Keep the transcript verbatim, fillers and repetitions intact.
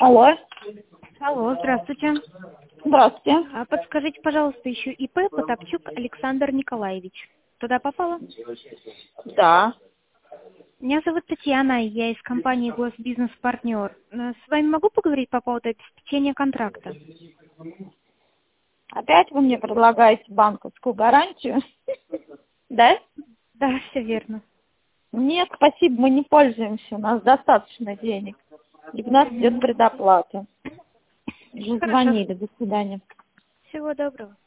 Алло. Алло, здравствуйте. Здравствуйте. А подскажите, пожалуйста, еще ИП Потапчук Александр Николаевич. Туда попало? Да. Меня зовут Татьяна, я из компании Госбизнес Партнер. Э, С вами могу поговорить по поводу обеспечения контракта? Опять вы мне предлагаете банковскую гарантию? Да? Да, все верно. Нет, спасибо, мы не пользуемся, у нас достаточно денег. И у нас идет Мгм. предоплата. Уже Хорошо. звонили, до свидания. Всего доброго.